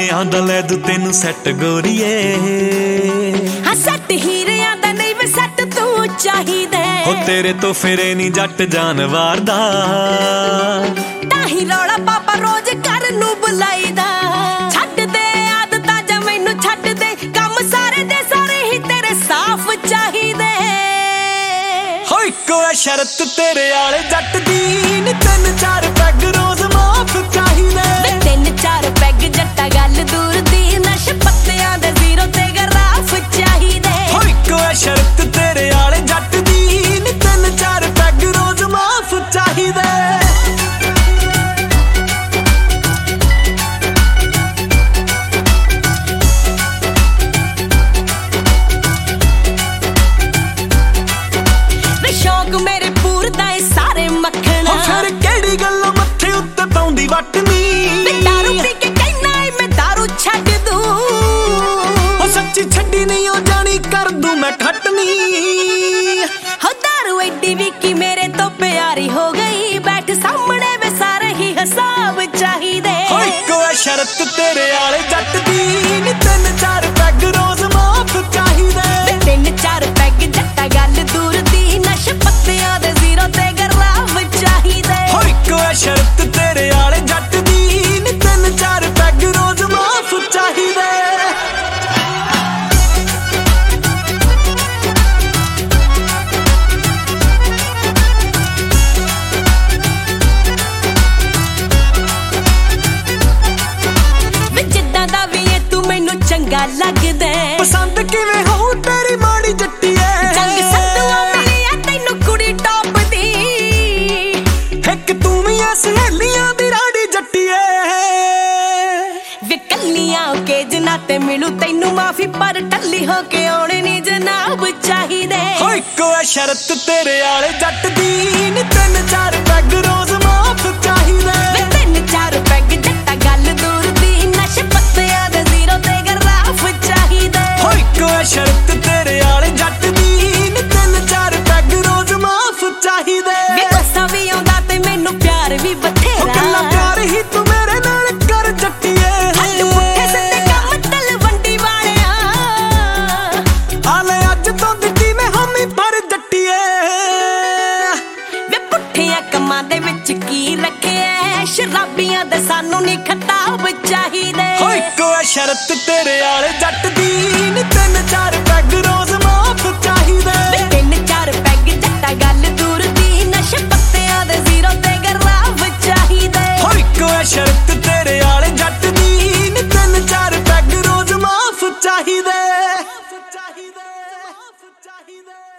ਆਂਦਾ ਲੈ ਦੂ ਤੈਨੂੰ ਸੈੱਟ ਗੋਰੀਏ। ਹਾਂ ਸੈੱਟ ਹੀਰਿਆਂ ਦਾ ਨਹੀਂ ਵੇ ਸੈੱਟ ਤੂੰ ਚਾਹੀਦਾ। ਹੋ ਤੇਰੇ ਤੋਂ ਫਿਰੇ ਨੀ ਜੱਟ ਜਾਨਵਾਰ ਦਾ, ਤਾਂ ਹੀ ਰੌਲਾ ਪਾਪਾ ਰੋਜ਼ ਘਰ ਨੂੰ ਬੁਲਾਈਦਾ। ਛੱਡ ਦੇ ਆਦਤਾਂ ਜਾਂ ਮੈਨੂੰ ਛੱਡ ਦੇ, ਕੰਮ ਸਾਰੇ ਦੇ ਸਾਰੇ ਹੀ ਤੇਰੇ ਸਾਫ਼ ਚਾਹੀਦੇ। ਹੋ ਇੱਕੋ ਐ ਸ਼ਰਤ ਤੇਰੇ ਆਲੇ ਜੱਟ ਦੀ, ਨੀ 3-4 ਪੈਗ ਰੋਜ਼ ਮਾਫ ਚਾਹੀਦੇ। 3-4 ਪੈਗ ਜੱਟਾ ਗੱਲ ਦੂਰ ਦੀ, ਨਸ਼ੇ ਪੱਤਿਆਂ ਦੇ ਜ਼ੀਰੋ ਤੇ ਗਰਾਫ ਚਾਹੀਦੇ। ਹੋ ਇੱਕੋ ਐ ਸ਼ਰਤ ਤੇਰੇ ਆਲੇ ਜੱਟ ਦੀ, ਨੀ 3-4 ਪੈਗ ਰੋਜ਼ ਮਾਫ ਚਾਹੀਦੇ। ਸ਼ੌਕ ਮੇਰੇ ਪੂਰਦਾ ਏ ਸਾਰੇ ਮੱਖਣਾ, ਫਿਰ ਕਿਹੜੀ ਗੱਲੋਂ ਮੱਥੇ ਉੱਤੇ ਪਾਉਂਦੀ ਵੱਟ ਨੀ। ਦਾਰੂ ਪੀ ਕੇ ਕਹਿਣਾ ਏ ਮੈਂ ਦਾਰੂ ਛੱਡ ਦੂੰ, ਉਹ ਸੱਚੀ ਛੱਡੀ ਨਹੀਂ ਉਹ ਜਾਣੀ ਕਰ ਦੂੰ ਮੈਂ ਖੱਟਨੀ। ਹੋ ਦਾਰੂ ਐਡੀ ਵੀ ਕੀ ਮੇਰੇ ਤੋਂ ਪਿਆਰੀ ਹੋ ਗਈ, ਬੈਠ ਸਾਹਮਣੇ ਵੇ ਸਾਰੇ ਹੀ ਹਿਸਾਬ ਚਾਹੀਦੇ। ਹੋ ਇੱਕੋ ਐ ਸ਼ਰਤ ਤੇਰੇ ਆਲੇ ਜੱਟ ਦੀ, ਨੀ 3-4 ਪੈਗ ਰੋਜ਼ ਮਾਫ ਚਾਹੀਦੇ। 3-4 ਪੈਗ ਜੱਟਾ ਗੱਲ ਦੂਰ ਦੀ, ਨਸ਼ੇ ਪੱਤਿਆਂ ਦੇ ਜ਼ੀਰੋ ਤੇ ਗਰਾਫ ਚਾਹੀਦੇ। ਹੋ ਇੱਕੋ ਐ ਸ਼ਰਤ ਤੇਰੇ ਆਲੇ ਜੱਟ ਦੀ, ਨੀ 3-4 ਪੈਗ ਰੋਜ਼ ਮਾਫ ਚਾਹੀਦੇ। ਜਿੱਦਾਂ ਦਾ ਵੀ ਏ ਤੂੰ ਮੈਨੂੰ ਚੰਗਾ ਲੱਗਦਾ, ਪਸੰਦ ਕਿਵੇਂ ਹੋਊ ਤੇਰੀ ਮਾੜੀ ਜੱਟੀਏ। ਜੰਗ ਸੰਧੂਆਂ ਮਿਲੀ ਆ ਤੈਨੂੰ ਕੁੜੀ ਟੌਪ ਦੀ, ਇੱਕ ਤੂੰ ਵੀ ਐ ਸਹੇਲੀਆਂ ਦੀ ਰਾੜੀ ਜੱਟੀਏ। ਵੇ ਕੱਲੀਆਂ ਕੇ ਜਨਾ ਤੇ ਮਿਲੂ ਤੈਨੂੰ ਮਾਫੀ, ਪਰ ਟੱਲੀ ਹੋ ਕੇ ਆਉਣੇ ਨੀ ਜਨਾਬ ਚਾਹੀਦੇ। ਹੋ ਇੱਕੋ ਐ ਸ਼ਰਤ ਤੇਰੇ ਆਲੇ ਜੱਟ ਦੀ, ਨੀ 3-4 ਪੈਗ ਰੋਜ਼ ਮਾਫ ਚਾਹੀਦੇ। 3-4 ਪੈਗ ਜੱਟਾ ਗੱਲ ਦੂਰ ਦੀ, ਨਸ਼ੇ ਪੱਤਿਆਂ ਦੇ ਜ਼ੀਰੋ ਤੇ ਗਰਾਫ ਚਾਹੀਦੇ। ਹੋ ਇੱਕੋ ਐ ਸ਼ਰਤ ਤੇਰੇ ਆਲੇ ਜੱਟ ਦੀ, ਨੀ 3-4 ਪੈਗ ਰੋਜ਼ ਮਾਫ ਚਾਹੀਦੇ। ਵੇ ਗੁੱਸਾ ਵੀ ਆਉਂਦਾ ਤੇ ਮੈਨੂੰ ਪਿਆਰ ਵੀ ਬਥੇਰਾ, ਕਿੰਨਾ ਪਿਆਰ ਹੀ ਤੂੰ ਮੇਰੇ ਨਾਲ ਕਰ ਜੱਟੀਏ। ਹੱਥ ਪੁੱਠੇ ਸਿੱਧੇ ਕੰਮ ਤਲਵੰਡੀ ਵਾਲਿਆ, ਆਲੇ ਅੱਜ ਤੋਂ ਦਿੱਤੀ ਮੈਂ ਹਾਮੀ ਪਰ ਜੱਟੀਏ। ਵੇ ਪੁੱਠਿਆਂ ਕੰਮਾਂ ਦੇ ਵਿੱਚ ਕੀ ਰੱਖਿਆ, ਸ਼ਰਾਬੀਆਂ ਦੇ ਸਾਨੂੰ ਨੀ ਖਤਾਬ ਚਾਹੀਦੇ। ਹੋ ਇੱਕੋ ਐ ਸ਼ਰਤ ਤੇਰੇ ਆਲੇ ਜੱਟ ਦੀ, ਨੀ 3-4 ਪੈਗ ਰੋਜ਼ ਮਾਫ ਚਾਹੀਦੇ। 3-4 ਪੈਗ ਜੱਟਾ ਗੱਲ ਦੂਰ ਦੀ, ਨਸ਼ੇ ਪੱਤਿਆਂ ਦੇ ਜ਼ੀਰੋ ਤੇ ਗਰਾਫ ਚਾਹੀਦੇ। ਹੋ ਇੱਕੋ ਐ ਸ਼ਰਤ ਤੇਰੇ ਆਲੇ ਜੱਟ ਦੀ, ਨੀ 3-4 ਪੈਗ ਰੋਜ਼ ਮਾਫ ਚਾਹੀਦੇ।